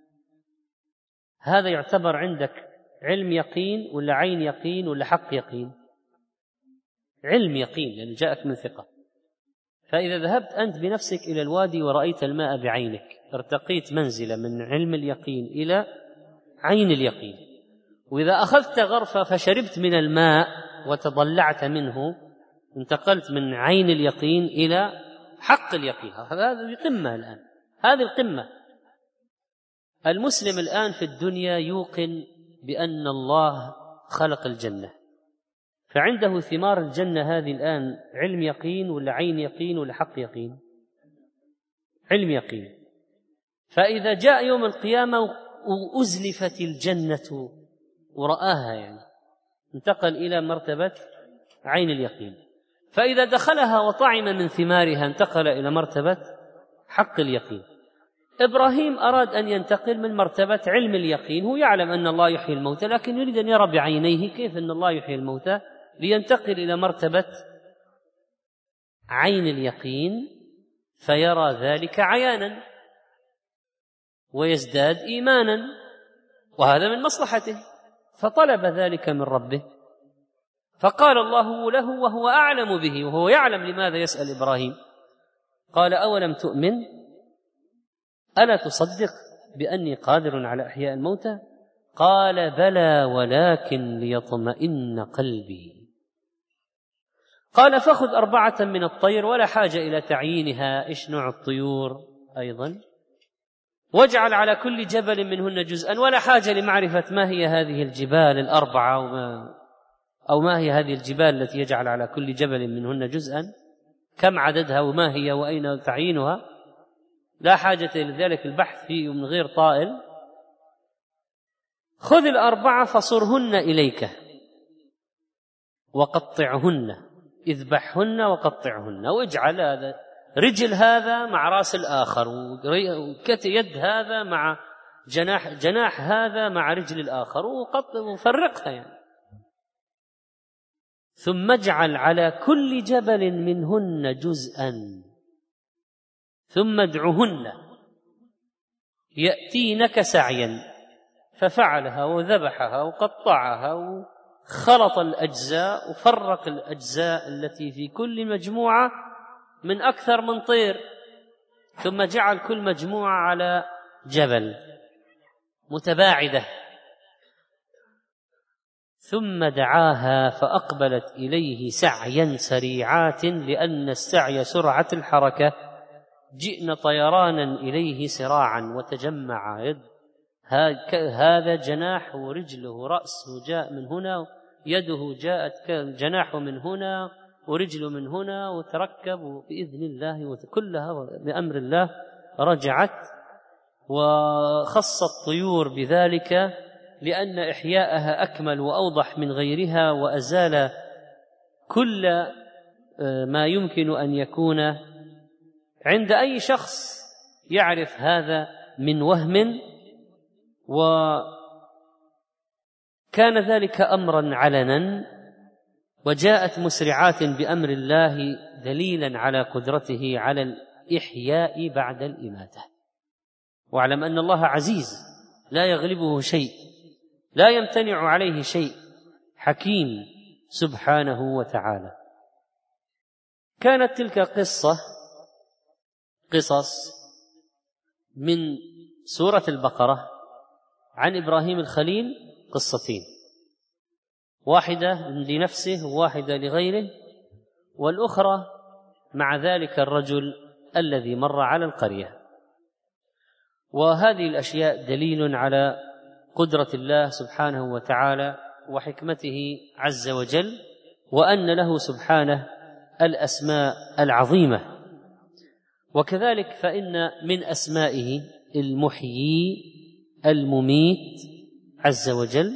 هذا يعتبر عندك علم يقين ولا عين يقين ولا حق يقين؟ علم يقين، لأنه جاءك من ثقة. فإذا ذهبت أنت بنفسك إلى الوادي ورأيت الماء بعينك، ارتقيت منزلة من علم اليقين إلى عين اليقين. وإذا أخذت غرفة فشربت من الماء وتضلعت منه، انتقلت من عين اليقين إلى حق اليقين. هذا قمة الآن، هذه القمة. المسلم الآن في الدنيا يوقن بأن الله خلق الجنة، فعنده ثمار الجنة هذه الآن علم يقين ولا عين يقين ولا حق يقين؟ علم يقين. فإذا جاء يوم القيامة وأزلفت الجنة ورآها، يعني انتقل إلى مرتبة عين اليقين. فإذا دخلها وطعم من ثمارها انتقل إلى مرتبة حق اليقين. إبراهيم أراد أن ينتقل من مرتبة علم اليقين، هو يعلم أن الله يحيي الموتى لكن يريد أن يرى بعينيه كيف أن الله يحيي الموتى، لينتقل إلى مرتبة عين اليقين فيرى ذلك عيانا ويزداد إيمانا، وهذا من مصلحته، فطلب ذلك من ربه. فقال الله له وهو أعلم به، وهو يعلم لماذا يسأل إبراهيم، قال أولم تؤمن؟ ألا تصدق بأني قادر على إحياء الموتى؟ قال بلى ولكن ليطمئن قلبي. قال فخذ أربعة من الطير ولا حاجة إلى تعيينها إيش نوع الطيور أيضا، واجعل على كل جبل منهن جزءا، ولا حاجة لمعرفة ما هي هذه الجبال الأربعة وما أو ما هي هذه الجبال التي يجعل على كل جبل منهن جزءا، كم عددها وما هي وأين تعيينها، لا حاجة إلى ذلك البحث فيه من غير طائل. خذ الأربعة فصرهن إليك وقطعهن، اذبحهن وقطعهن، واجعل هذا رجل هذا مع رأس الآخر، ويد هذا مع جناح جناح هذا مع رجل الآخر، وقطع وفرقها يعني. ثم اجعل على كل جبل منهن جزءا ثم ادعهن يأتينك سعيا. ففعلها وذبحها وقطعها وخلط الأجزاء وفرق الأجزاء التي في كل مجموعة من أكثر من طير، ثم جعل كل مجموعة على جبل متباعدة، ثم دعاها فأقبلت إليه سعيا سريعات، لأن السعي سرعة الحركة، جئن طيرانا إليه سراعا وتجمع. يد هذا جناح ورجله رأسه جاء من هنا، يده جاءت جناحه من هنا ورجله من هنا، وتركب بإذن الله وكلها بأمر الله رجعت. وخص الطيور بذلك لأن إحياءها أكمل وأوضح من غيرها، وأزال كل ما يمكن أن يكون عند أي شخص يعرف هذا من وهم. وكان ذلك أمرا علنا، وجاءت مسرعات بأمر الله دليلا على قدرته على الإحياء بعد الإماتة. واعلم أن الله عزيز لا يغلبه شيء، لا يمتنع عليه شيء، حكيم سبحانه وتعالى. كانت تلك قصة قصص من سورة البقرة عن إبراهيم الخليل، قصتين، واحدة لنفسه وواحدة لغيره، والأخرى مع ذلك الرجل الذي مر على القرية. وهذه الأشياء دليل على قدرة الله سبحانه وتعالى وحكمته عز وجل، وأن له سبحانه الأسماء العظيمة. وكذلك فإن من أسمائه المحيي المميت عز وجل،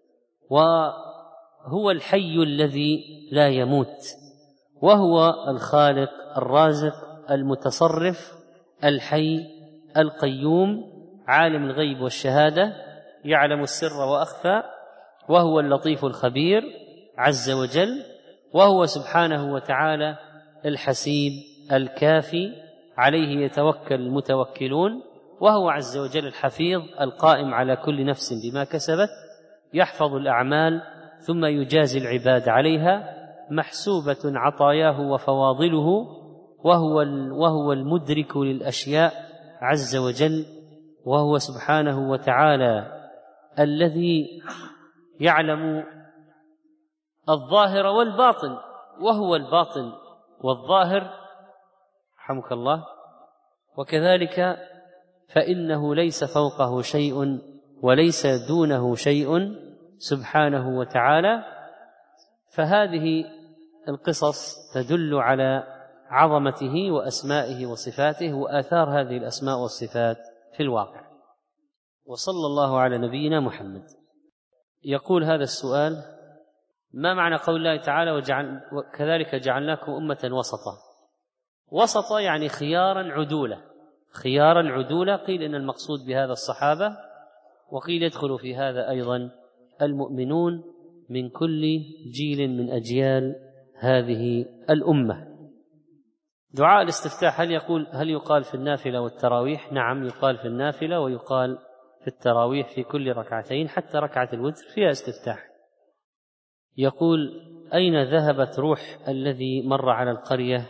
وهو الحي الذي لا يموت، وهو الخالق الرازق المتصرف الحي القيوم، عالم الغيب والشهادة، يعلم السر وأخفى، وهو اللطيف الخبير عز وجل، وهو سبحانه وتعالى الحسيب الكافي، عليه يتوكل المتوكلون، وهو عز وجل الحفيظ القائم على كل نفس بما كسبت، يحفظ الأعمال ثم يجازي العباد عليها، محسوبة عطاياه وفواضله، وهو وهو المدرك للأشياء عز وجل، وهو سبحانه وتعالى الذي يعلم الظاهر والباطن، وهو الباطن والظاهر رحمك الله. وكذلك فإنه ليس فوقه شيء وليس دونه شيء سبحانه وتعالى. فهذه القصص تدل على عظمته وأسمائه وصفاته وآثار هذه الأسماء والصفات في الواقع. وصلى الله على نبينا محمد. يقول هذا السؤال: ما معنى قول الله تعالى وجعل وكذلك جعلناكم أمة وسطا؟ وسطا يعني خيارا عدولا، خيارا عدولا. قيل إن المقصود بهذا الصحابة، وقيل يدخل في هذا أيضا المؤمنون من كل جيل من أجيال هذه الأمة. دعاء الاستفتاح هل يقول هل يقال في النافلة والتراويح؟ نعم، يقال في النافلة ويقال في التراويح في كل ركعتين، حتى ركعة الوتر فيها استفتاح. يقول: أين ذهبت روح الذي مر على القرية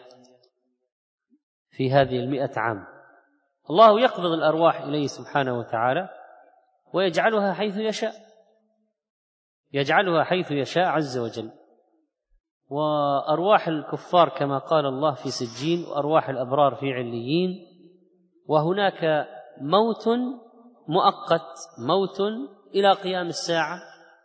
في هذه المئة عام؟ الله يقبض الأرواح إليه سبحانه وتعالى ويجعلها حيث يشاء، يجعلها حيث يشاء عز وجل. وأرواح الكفار كما قال الله في سجين، وأرواح الأبرار في عليين. وهناك موت مؤقت، موت إلى قيام الساعة،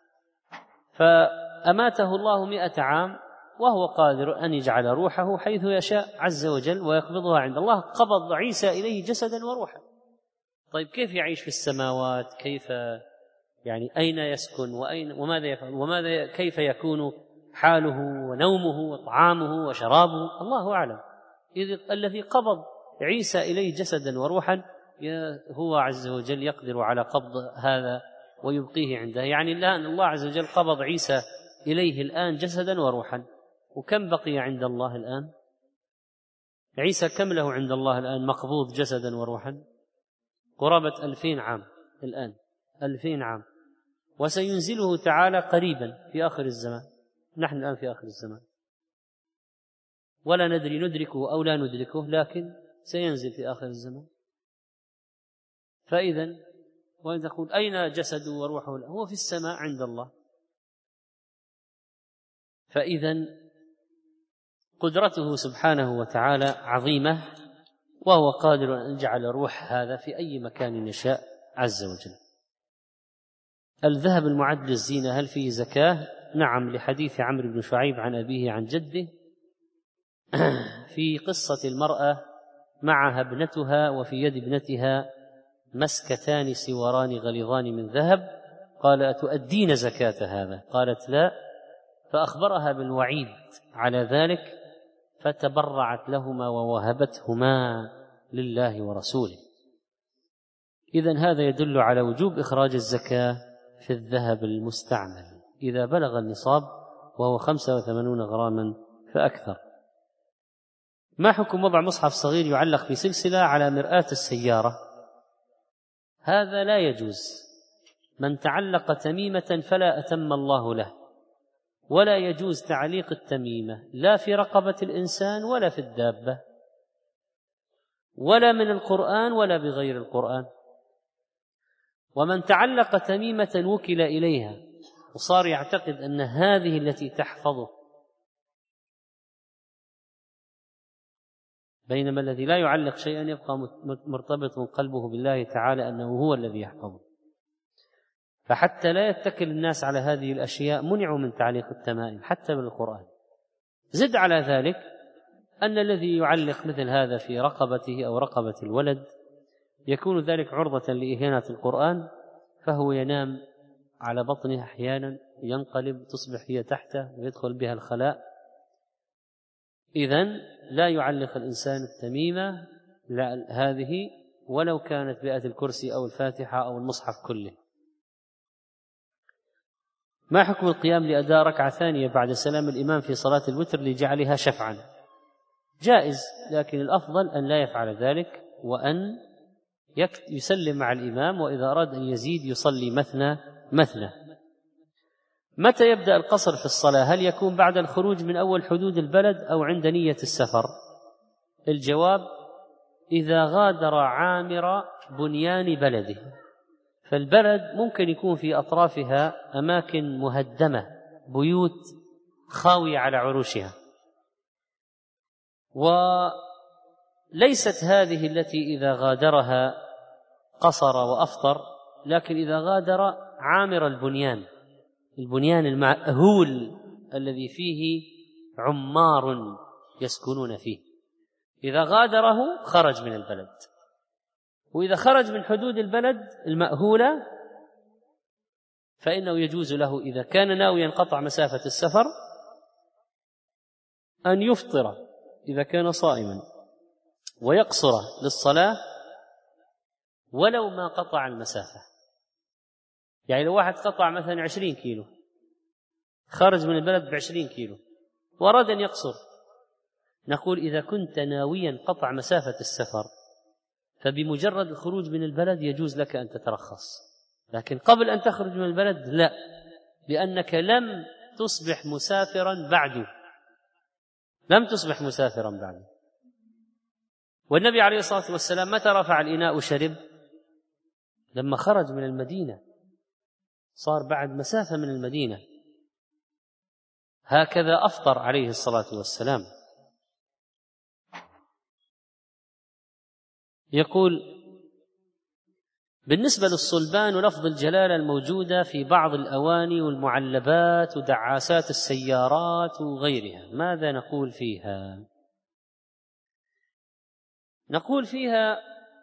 فأماته الله مئة عام وهو قادر أن يجعل روحه حيث يشاء عز وجل ويقبضها عند الله. قبض عيسى إليه جسدا وروحا. طيب كيف يعيش في السماوات؟ كيف يعني أين يسكن وأين وماذا يفعل وماذا كيف يكون حاله ونومه وطعامه وشرابه؟ الله أعلم. إذ الذي قبض عيسى إليه جسدا وروحا هو عز وجل يقدر على قبض هذا ويبقيه عنده. يعني الآن الله عز وجل قبض عيسى إليه الآن جسدا وروحا، وكم بقي عند الله الآن؟ عيسى كم له عند الله الآن مقبوض جسدا وروحا؟ قرابة ألفين عام الآن، ألفين عام. وسينزله تعالى قريبا في آخر الزمان. نحن الآن في آخر الزمان ولا ندري ندركه أو لا ندركه، لكن سينزل في آخر الزمان. فإذا وإن تقول أين جسده وروحه؟ هو في السماء عند الله. فإذا قدرته سبحانه وتعالى عظيمة، وهو قادر أن يجعل روح هذا في أي مكان يشاء عز وجل. الذهب المعد للزينة هل فيه زكاة؟ نعم، لحديث عمرو بن شعيب عن أبيه عن جده في قصة المرأة معها ابنتها وفي يد ابنتها مسكتان سواران غليظان من ذهب، قال: أتؤدين زكاة هذا؟ قالت: لا. فأخبرها بالوعيد على ذلك، فتبرعت لهما ووهبتهما لله ورسوله. إذن هذا يدل على وجوب إخراج الزكاة في الذهب المستعمل إذا بلغ النصاب، وهو خمسة وثمانون غراما فأكثر. ما حكم وضع مصحف صغير يعلق في سلسلة على مرآة السيارة؟ هذا لا يجوز. من تعلق تميمة فلا أتم الله له، ولا يجوز تعليق التميمة لا في رقبة الإنسان ولا في الدابة، ولا من القرآن ولا بغير القرآن. ومن تعلق تميمة وكل إليها وصار يعتقد أن هذه التي تحفظه، بينما الذي لا يعلق شيئا يبقى مرتبط قلبه بالله تعالى أنه هو الذي يحفظه. فحتى لا يتكل الناس على هذه الأشياء منعوا من تعليق التمائم حتى بالقرآن. زد على ذلك أن الذي يعلق مثل هذا في رقبته أو رقبة الولد يكون ذلك عرضة لإهانة القرآن، فهو ينام على بطنه أحيانا، ينقلب تصبح هي تحته ويدخل بها الخلاء. إذن لا يعلق الإنسان التميمة هذه ولو كانت بآية الكرسي أو الفاتحة أو المصحف كله. ما حكم القيام لأداء ركعة ثانية بعد سلام الإمام في صلاة الوتر لجعلها شفعا؟ جائز، لكن الأفضل أن لا يفعل ذلك وأن يسلم مع الإمام، وإذا أراد أن يزيد يصلي مثنى مثنى. متى يبدأ القصر في الصلاة؟ هل يكون بعد الخروج من أول حدود البلد أو عند نية السفر؟ الجواب: إذا غادر عامر بنيان بلده، فالبلد ممكن يكون في أطرافها أماكن مهدمة، بيوت خاوية على عروشها، وليست هذه التي إذا غادرها قصر وأفطر، لكن إذا غادر عامر البنيان، البنيان المأهول الذي فيه عمار يسكنون فيه، إذا غادره خرج من البلد. وإذا خرج من حدود البلد المأهولة فإنه يجوز له إذا كان ناويا قطع مسافة السفر أن يفطر إذا كان صائما ويقصر للصلاة ولو ما قطع المسافة. يعني لو واحد قطع مثلا عشرين كيلو، خرج من البلد بعشرين كيلو وأراد أن يقصر، نقول إذا كنت ناويا قطع مسافة السفر فبمجرد الخروج من البلد يجوز لك أن تترخص، لكن قبل أن تخرج من البلد لا، لأنك لم تصبح مسافرا بعد، لم تصبح مسافرا بعد. والنبي عليه الصلاة والسلام متى رفع الإناء شرب؟ لما خرج من المدينة، صار بعد مسافة من المدينة، هكذا أفطر عليه الصلاة والسلام. يقول: بالنسبة للصلبان ولفظ الجلالة الموجودة في بعض الأواني والمعلبات ودعاسات السيارات وغيرها، ماذا نقول فيها؟ نقول فيها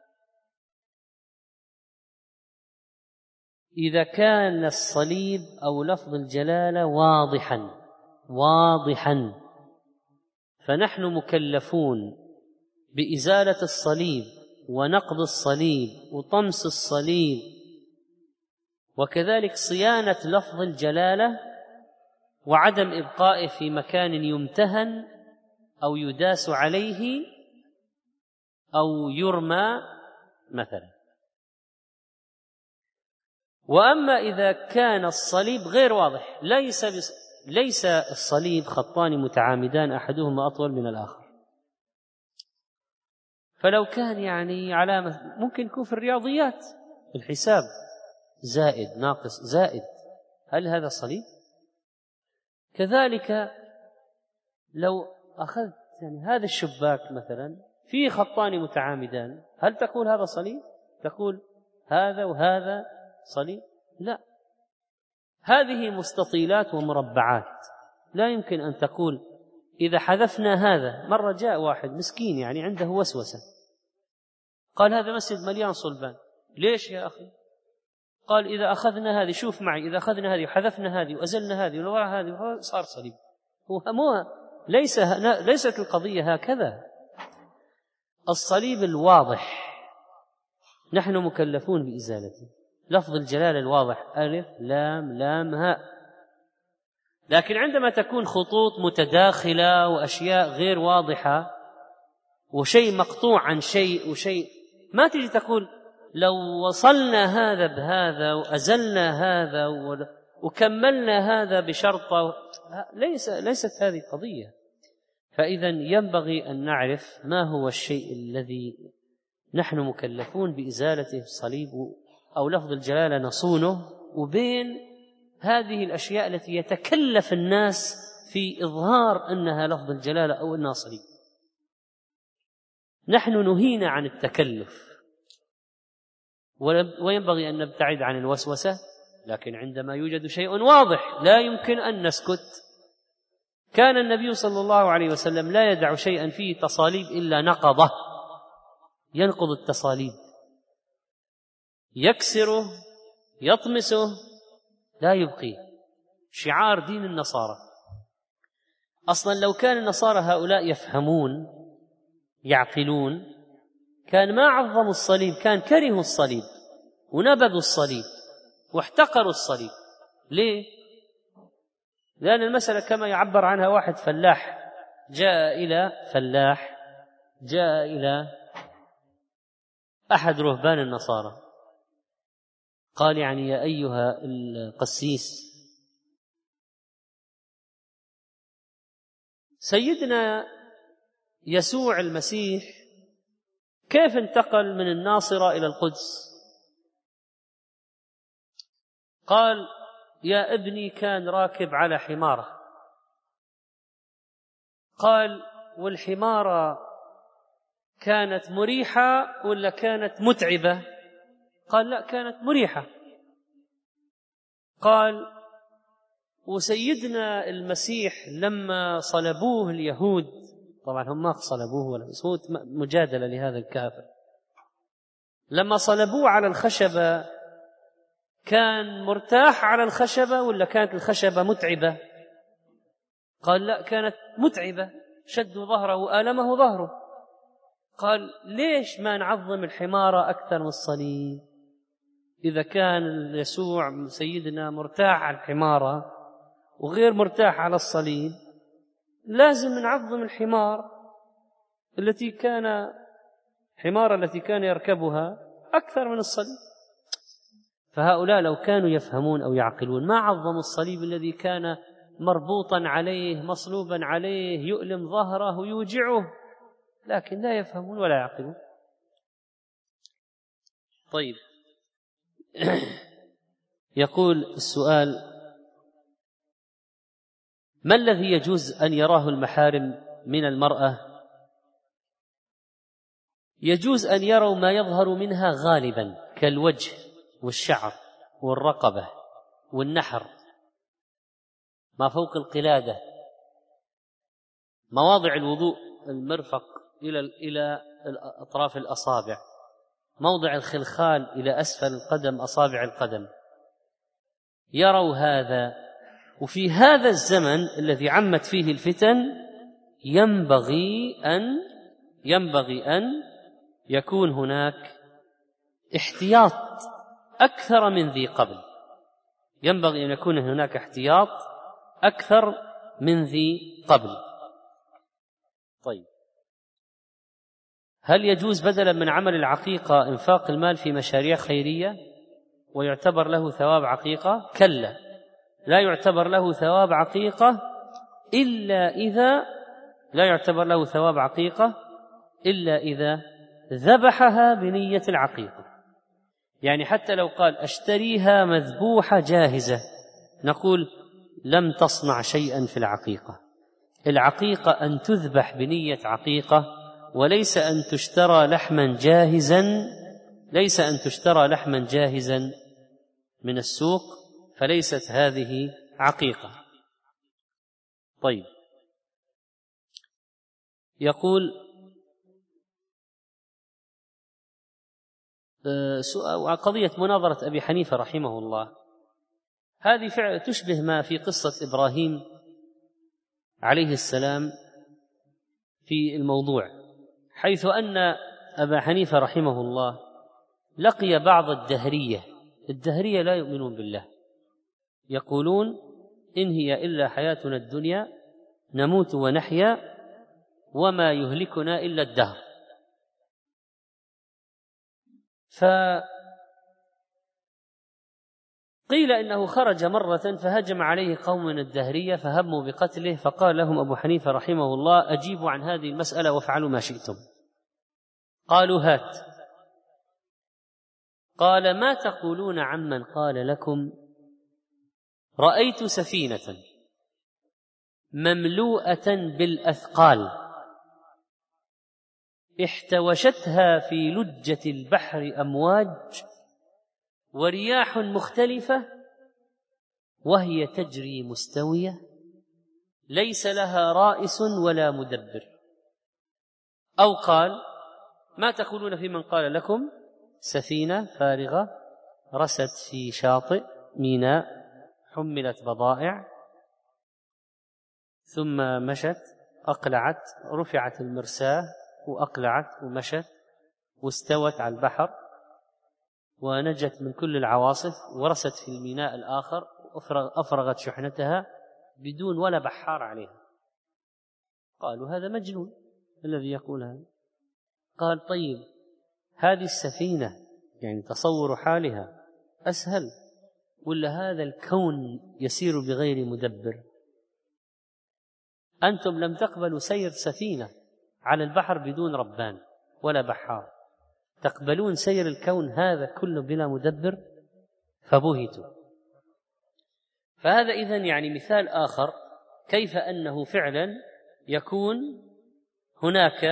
إذا كان الصليب أو لفظ الجلالة واضحا واضحا فنحن مكلفون بإزالة الصليب ونقض الصليب وطمس الصليب، وكذلك صيانة لفظ الجلالة وعدم إبقائه في مكان يمتهن أو يداس عليه أو يرمى مثلا. وأما إذا كان الصليب غير واضح، ليس بس ليس الصليب خطان متعامدان أحدهما أطول من الآخر، فلو كان يعني علامة ممكن يكون في الرياضيات الحساب زائد ناقص زائد، هل هذا صليب؟ كذلك لو أخذت يعني هذا الشباك مثلا فيه خطان متعامدان، هل تقول هذا صليب؟ تقول هذا وهذا صليب؟ لا، هذه مستطيلات ومربعات، لا يمكن أن تقول إذا حذفنا هذا. مرة جاء واحد مسكين يعني عنده وسوسة، قال هذا مسجد مليان صلبان. ليش يا أخي؟ قال إذا أخذنا هذه، شوف معي، إذا أخذنا هذه وحذفنا هذه وأزلنا هذه ونوع هذه صار صليب. هو مو ليس ليست القضية هكذا. الصليب الواضح نحن مكلفون بإزالته، لفظ الجلالة الواضح ألف لام لام هاء. لكن عندما تكون خطوط متداخلة وأشياء غير واضحة وشيء مقطوع عن شيء وشيء، ما تجي تقول لو وصلنا هذا بهذا وأزلنا هذا وكملنا هذا بشرطة، ليس ليست هذه قضية. فإذا ينبغي أن نعرف ما هو الشيء الذي نحن مكلفون بإزالته، الصليب أو لفظ الجلالة نصونه، وبين هذه الأشياء التي يتكلف الناس في إظهار أنها لفظ الجلالة أو أنها صليب. نحن نهينا عن التكلف، وينبغي أن نبتعد عن الوسوسة لكن عندما يوجد شيء واضح لا يمكن أن نسكت. كان النبي صلى الله عليه وسلم لا يدع شيئا فيه تصاليب إلا نقضه، ينقض التصاليب، يكسره، يطمسه، لا يبقيه. شعار دين النصارى. أصلا لو كان النصارى هؤلاء يفهمون يعقلون كان ما عظموا الصليب، كان كرهوا الصليب ونبذوا الصليب واحتقروا الصليب. ليه؟ لأن المسألة كما يعبر عنها واحد فلاح جاء إلى فلاح جاء إلى أحد رهبان النصارى قال: يعني يا أيها القسيس، سيدنا يسوع المسيح كيف انتقل من الناصرة إلى القدس؟ قال: يا ابني كان راكب على حمارة. قال: والحمارة كانت مريحة ولا كانت متعبة؟ قال: لا، كانت مريحة. قال: وسيدنا المسيح لما صلبوه اليهود، طبعا هم ما صلبوه ولا بس هو مجادلة لهذا الكافر، لما صلبوه على الخشبة كان مرتاح على الخشبة ولا كانت الخشبة متعبة؟ قال: لا، كانت متعبة، شدوا ظهره وآلمه ظهره. قال: ليش ما نعظم الحمارة أكثر من الصليب؟ إذا كان يسوع سيدنا مرتاح على الحمارة وغير مرتاح على الصليب، لازم نعظم الحمار التي كان حمارة التي كان يركبها أكثر من الصليب. فهؤلاء لو كانوا يفهمون أو يعقلون ما عظموا الصليب الذي كان مربوطا عليه مصلوبا عليه يؤلم ظهره ويوجعه، لكن لا يفهمون ولا يعقلون. طيب يقول السؤال: ما الذي يجوز أن يراه المحارم من المرأة؟ يجوز أن يروا ما يظهر منها غالبا كالوجه والشعر والرقبة والنحر، ما فوق القلادة، مواضع الوضوء، المرفق إلى إلى أطراف الأصابع، موضع الخلخال إلى أسفل القدم، أصابع القدم، يروا هذا. وفي هذا الزمن الذي عمت فيه الفتن ينبغي أن ينبغي أن يكون هناك احتياط أكثر من ذي قبل، ينبغي أن يكون هناك احتياط أكثر من ذي قبل. طيب، هل يجوز بدلا من عمل العقيقة إنفاق المال في مشاريع خيرية ويعتبر له ثواب عقيقة؟ كلا، لا يعتبر له ثواب عقيقة إلا إذا لا يعتبر له ثواب عقيقة إلا إذا ذبحها بنية العقيقة. يعني حتى لو قال أشتريها مذبوحة جاهزة نقول لم تصنع شيئا في العقيقة. العقيقة أن تذبح بنية عقيقة، وليس أن تشترى لحما جاهزا ليس أن تشترى لحما جاهزا من السوق، فليست هذه عقيقة. طيب، يقول قضية مناظرة أبي حنيفة رحمه الله، هذه فعلا تشبه ما في قصة إبراهيم عليه السلام في الموضوع، حيث أن أبا حنيفة رحمه الله لقي بعض الدهرية. الدهرية لا يؤمنون بالله، يقولون إن هي إلا حياتنا الدنيا نموت ونحيا وما يهلكنا إلا الدهر. فقيل إنه خرج مرة فهجم عليه قوم من الدهرية فهموا بقتله، فقال لهم أبو حنيفة رحمه الله: أجيبوا عن هذه المسألة وافعلوا ما شئتم. قالوا: هات. قال: ما تقولون عمن قال لكم رأيت سفينة مملوءة بالأثقال احتوشتها في لجة البحر أمواج ورياح مختلفة وهي تجري مستوية ليس لها رائس ولا مدبر. أو قال: ما تقولون في من قال لكم سفينة فارغة رست في شاطئ ميناء حملت بضائع ثم مشت أقلعت، رفعت المرساة وأقلعت ومشت واستوت على البحر ونجت من كل العواصف ورست في الميناء الآخر وأفرغت شحنتها بدون ولا بحار عليها. قالوا: هذا مجنون الذي يقول هذا. قال: طيب هذه السفينة يعني تصور حالها أسهل ولا هذا الكون يسير بغير مدبر؟ أنتم لم تقبلوا سير سفينة على البحر بدون ربان ولا بحار، تقبلون سير الكون هذا كله بلا مدبر؟ فبهتوا. فهذا إذن يعني مثال آخر كيف أنه فعلا يكون هناك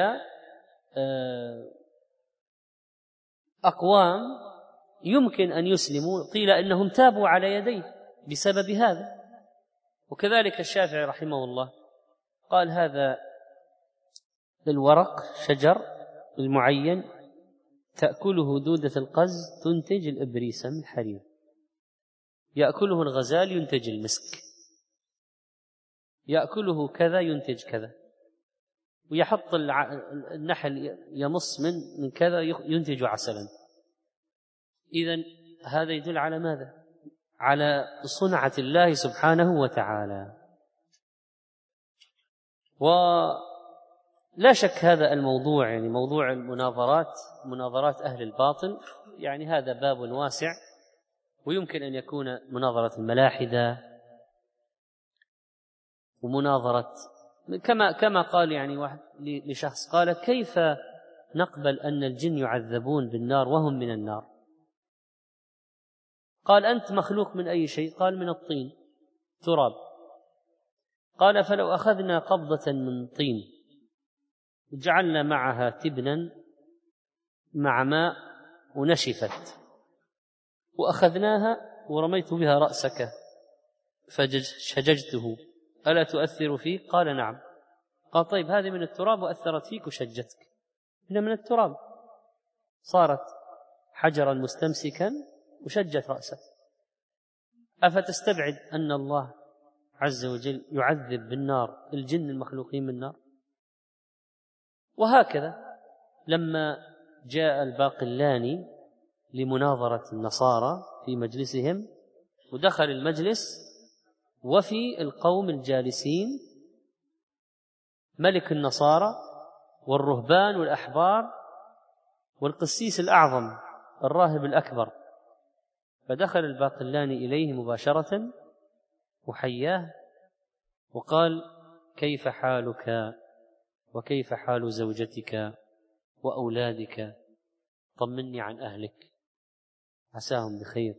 أقوام يمكن أن يسلموا، قيل أنهم تابوا على يديه بسبب هذا. وكذلك الشافعي رحمه الله قال: هذا الورق شجر المعين تأكله دودة القز تنتج الإبريس من الحرير، يأكله الغزال ينتج المسك، يأكله كذا ينتج كذا، ويحط النحل يمص من من كذا ينتج عسلا. إذن هذا يدل على ماذا؟ على صنعة الله سبحانه وتعالى. ولا شك هذا الموضوع يعني موضوع المناظرات، مناظرات أهل الباطل، يعني هذا باب واسع، ويمكن أن يكون مناظرة الملاحدة ومناظرة كما كما قال يعني واحد لشخص قال: كيف نقبل أن الجن يعذبون بالنار وهم من النار؟ قال: أنت مخلوق من أي شيء؟ قال: من الطين، تراب. قال: فلو أخذنا قبضة من طين وجعلنا معها تبنا مع ماء ونشفت وأخذناها ورميت بها رأسك فشججته ألا تؤثر فيه؟ قال: نعم. قال: طيب هذه من التراب وأثرت فيك وشجتك، هنا من التراب صارت حجرا مستمسكا وشجت رأسك. أفتستبعد أن الله عز وجل يعذب بالنار الجن المخلوقين من النار؟ وهكذا لما جاء الباقلاني لمناظرة النصارى في مجلسهم ودخل المجلس وفي القوم الجالسين ملك النصارى والرهبان والأحبار والقسيس الأعظم الراهب الأكبر، فدخل الباقلاني إليه مباشرة وحياه وقال: كيف حالك وكيف حال زوجتك وأولادك؟ طمني عن أهلك، عساهم بخير.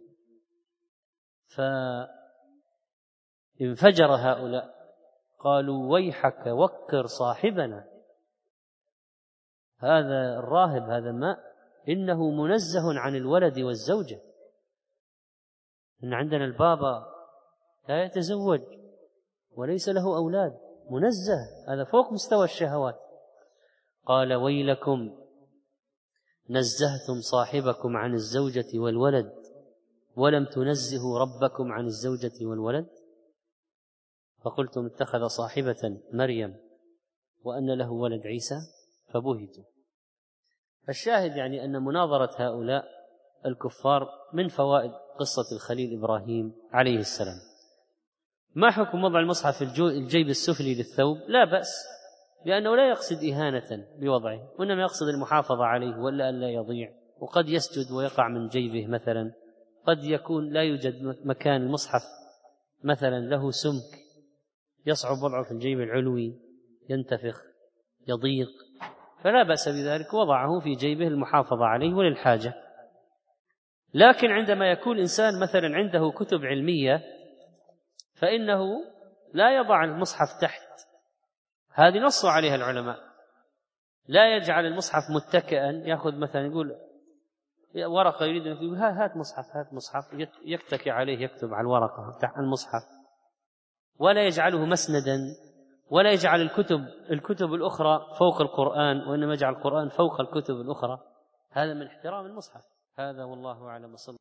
فانفجر هؤلاء قالوا: ويحك وقر صاحبنا، هذا الراهب هذا ما إنه منزه عن الولد والزوجة، إن عندنا البابا لا يتزوج وليس له أولاد، منزه، هذا فوق مستوى الشهوات. قال: ويلكم نزهتم صاحبكم عن الزوجة والولد ولم تنزهوا ربكم عن الزوجة والولد، فقلتم اتخذ صاحبة مريم وأن له ولد عيسى، فبهتوا. فالشاهد يعني أن مناظرة هؤلاء الكفار من فوائد قصة الخليل إبراهيم عليه السلام. ما حكم وضع المصحف في الجيب السفلي للثوب؟ لا بأس، لأنه لا يقصد إهانة بوضعه، وإنما يقصد المحافظة عليه ولا أن لا يضيع. وقد يسجد ويقع من جيبه مثلا، قد يكون لا يوجد مكان المصحف مثلا له سمك يصعب وضعه في الجيب العلوي، ينتفخ يضيق، فلا بأس بذلك، وضعه في جيبه المحافظة عليه وللحاجة. لكن عندما يكون إنسان مثلا عنده كتب علمية فإنه لا يضع المصحف تحت، هذه نص عليها العلماء، لا يجعل المصحف متكئا، يأخذ مثلا يقول ورقة يريد أن يكتب، هات مصحف، هات مصحف، يتكي عليه يكتب على الورقة تحت المصحف، ولا يجعله مسندا، ولا يجعل الكتب الكتب الأخرى فوق القرآن، وإنما يجعل القرآن فوق الكتب الأخرى. هذا من احترام المصحف. هذا والله أعلم.